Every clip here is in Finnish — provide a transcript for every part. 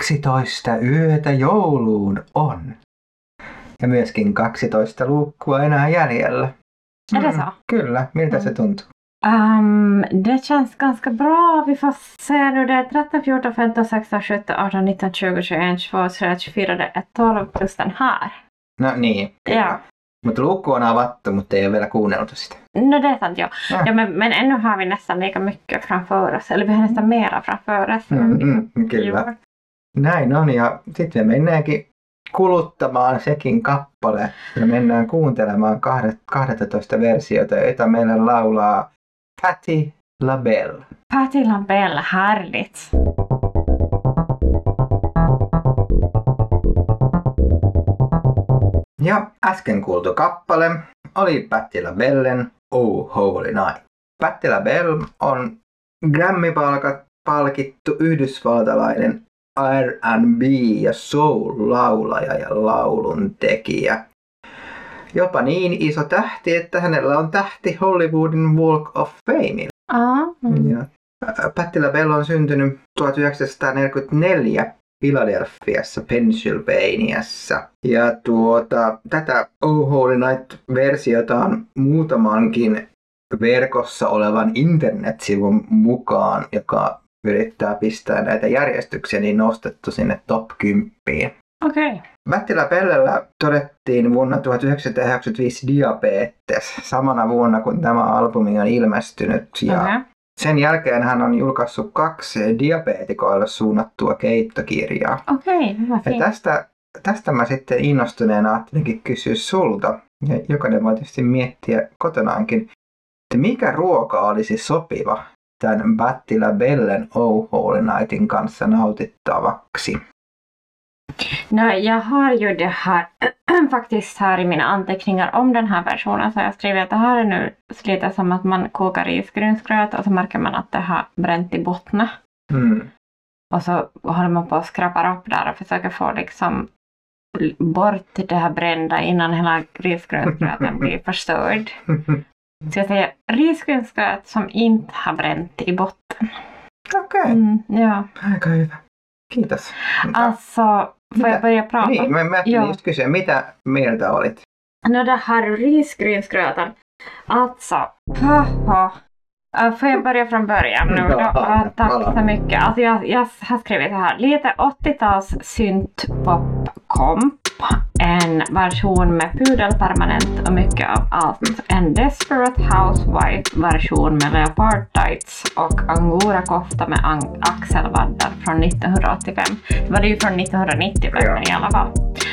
12 yötä jouluun on. Ja myöskin 12 luukkua enää jäljellä. Är det så? Kyllä, miltä se tuntuu? Det känns ganska bra. Vi får se nu. Det är 13, 14, 15, 16, 17, 18, 19, 20, 21, 22, 23, 24. Det är 12 plus den här. No niin, kyllä. Ja. Mutta luukku on avattu, mutta ei ole vielä kuunneltu sitä. No det är sant, ja. Ja men ännu har vi nästan lika mycket framför oss. Eller vi har nästan mera framför oss. Kyllä. Näin on, ja sitten me mennäänkin kuluttamaan sekin kappale. Ja mennään kuuntelemaan 12 versiota, joita meillä laulaa Patti LaBelle. Patti LaBelle, härligt. Ja äsken kuultu kappale oli Patti LaBellen Oh Holy Night. Patti LaBelle on Grammy-palkittu yhdysvaltalainen R&B ja soul-laulaja ja lauluntekijä. Jopa niin iso tähti, että hänellä on tähti Hollywoodin Walk of Fame. Ja Patti LaBelle on syntynyt 1944 Philadelphiassa, Pennsylvaniassa. Ja tätä Oh Holy Night-versiota on muutamankin verkossa olevan internetsivun mukaan, joka yrittää pistää näitä järjestyksiä, niin nostettu sinne top 10. Okei. Patti LaBellellä todettiin vuonna 1995 diabetes, samana vuonna kun tämä albumi on ilmestynyt. Ja sen jälkeen hän on julkaissut 2 diabeetikoille suunnattua keittokirjaa. Okei, hyvä. Ja tästä mä sitten innostuneena ajattelinkin kysyä sulta, ja jokainen voi tietysti miettiä kotonaankin, että mikä ruoka olisi sopiva tämän Patti LaBellen Oh Holy Nightin kanssa nautittavaksi? No, jag har ju det här faktiskt här i mina anteckningar om den här versionen, så jag skriver att det här är nu lite som att man kokar risgrynsgröt och så märker man att det har bränt i botten. Och så håller man på att skrapa upp där och försöker få liksom bort det här brända innan hela risgrynsgröten blir förstörd. Så jag säger risgrynsgröt som inte har bränt i botten. Okej. Ja. Aika hyvä. Kiitos. Alltså, får jag börja prata? Niin, mä ajattelin just kysyä, mitä mieltä olit? No, det här risgrynsgröten. Alltså, får jag börja från början nu? Tack så mycket. Alltså, jag har skrivit så här. Lite 80-tals syntpop-komp. En version med pudelpermanent och mycket av allt. En Desperate Housewife-version med leopard tights och angora-kofta med axelvaddar från 1985. Det var det ju från 1990 i alla fall.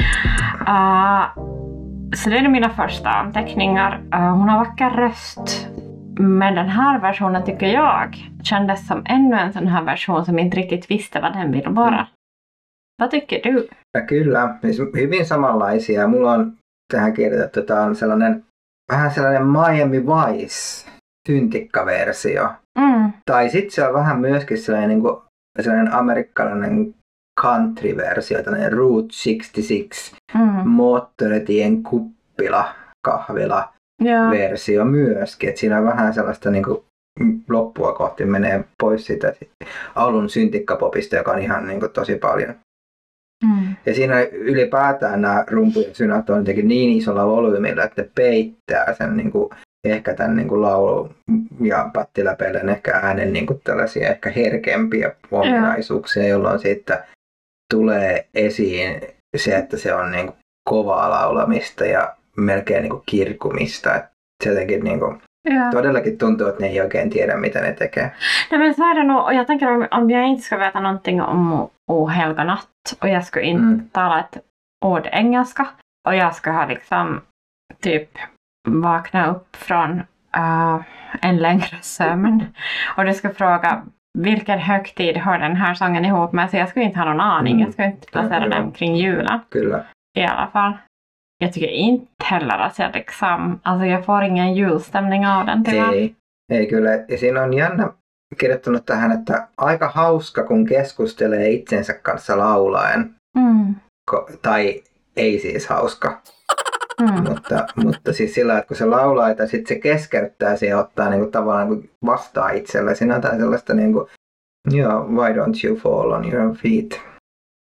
Så det är mina första anteckningar. Hon har vacker röst. Men den här versionen tycker jag kändes som ännu en sån här version som inte riktigt visste vad den ville vara. Vad tycker du? Ja kyllä, hyvin samanlaisia. Mulla on tähän kirjoitettu, että on vähän sellainen Miami Vice syntikkaversio. Tai sitten se on vähän myöskin sellainen amerikkalainen country-versio, tällainen Route 66, moottoritien kuppila, kahvila versio myöskin. Et siinä on vähän sellaista niinku loppua kohti menee pois sitä alun syntikkapopista, joka on ihan niinku tosi paljon. Ja siinä ylipäätään nämä rumpu ja synat on jotenkin niin isolla volyymilla, että ne peittää sen ehkä tämän laulun ja Patti LaBellen ehkä äänen tällaisia ehkä herkempiä ominaisuuksia, jolloin siitä tulee esiin se, että se on kovaa laulamista ja melkein kirkumista. Että se jotenkin todellakin tuntuu, att ni oikein tiedä, mitä ne tekee. Nej, men så är det nog, och jag tänker om jag inte ska veta någonting om O helga natt och jag ska inte tala ett ord engelska och jag ska ha liksom typ vakna upp från en längre sömn och du ska fråga vilken högtid hör den här sången ihop med, så jag skulle inte ha någon aning. Jag skulle inte placera den kring julen. Kyllä. I alla fall. Jag tycker inte heller att jag alltså jag får ingen julstämning av den tyvärr. Ei kyllä. Ja siinä on jännä kirjoittanut tähän, että aika hauska kun keskustelee itsensä kanssa laulaen. Tai ei siis hauska. Mutta siis sillä, että kun se laulaa, että sitten se keskeyttää ja ottaa tavallaan vastaa itsellä. Siinä on jotain sellaista why don't you fall on your feet?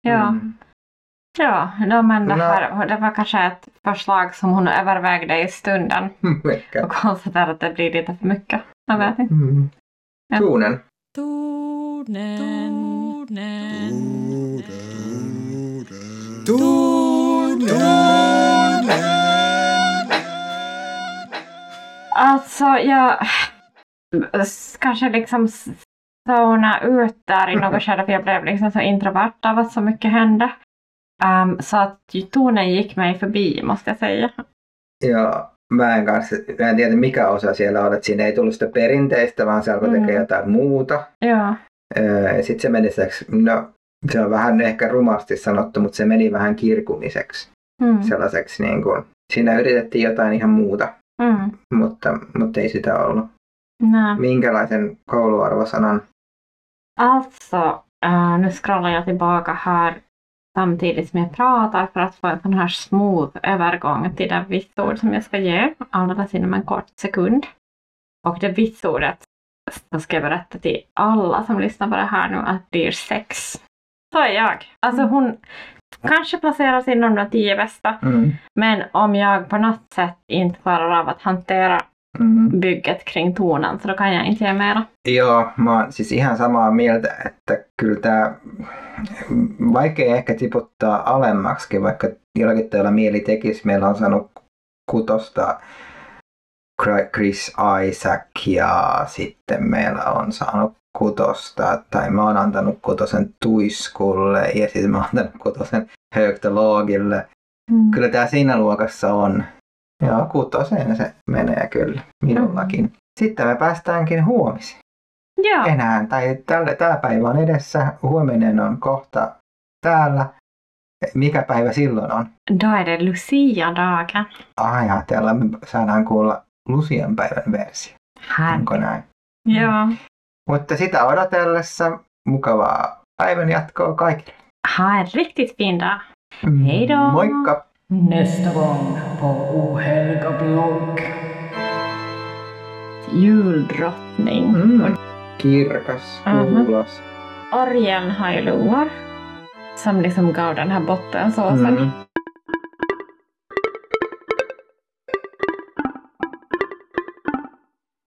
Ja. Ja, men det var kanske ett förslag som hon övervägde i stunden. Och konstaterade att det blir lite för mycket. Jag vet inte. Ja. Tonen. Alltså, jag kanske liksom zona ut där i något skede, för jag blev liksom så introvert av att så mycket hände. Så att tonen gick mig förbi, måste jag säga. Joo, mä en tiedä mikä osa siellä on, että siinä ei tullut sitä perinteistä, vaan se alkoi tekemään jotain muuta. Joo. Sitten se meni se on vähän ehkä rumasti sanottu, mutta se meni vähän kirkumiseksi. Sellaiseksi niin kuin, siinä yritettiin jotain ihan muuta, mutta ei sitä ollut. No. Minkälaisen kouluarvosanan? Alltså, nu scrollar jag tillbaka här samtidigt som jag pratar för att få en sån här smooth övergång till det vitsord som jag ska ge alldeles inom en kort sekund. Och det vitsordet så ska jag berätta till alla som lyssnar på det här nu att det blir 6. Så är jag. Alltså hon kanske placeras inom de 10 bästa. Men om jag på något sätt inte klarar av att hantera bygget kring tonen, så då kan jag inte ge mera. Joo, mä oon siis ihan samaa mieltä, että kyllä tää vaikea ehkä tiputtaa alemmaksikin, vaikka jollakin tavalla mieli tekisi. Meillä on saanut 6 Chris Isaak ja sitten meillä on saanut 6, tai mä oon antanut 6 Tuiskulle ja sitten mä oon antanut 6 Högtologille. Kyllä tää siinä luokassa on. Joo, 6 se menee kyllä minullakin. Sitten me päästäänkin huomisiin. Joo. Enää, tai tää päivä on edessä, huominen on kohta täällä. Mikä päivä silloin on? Då är det Lucia-dagen. Ja, täällä me saadaan kuulla Lucian päivän versio. Onko näin? Joo. Mutta sitä odotellessa mukavaa päivän jatkoa kaikille. Ha en riktigt fin dag. Hej då! Moikka! Nästa gång på Ohelga blogg. Juldrottning. Kirkas, kuulas. Orgeln har ju lungor som liksom gav den här bottensåsen.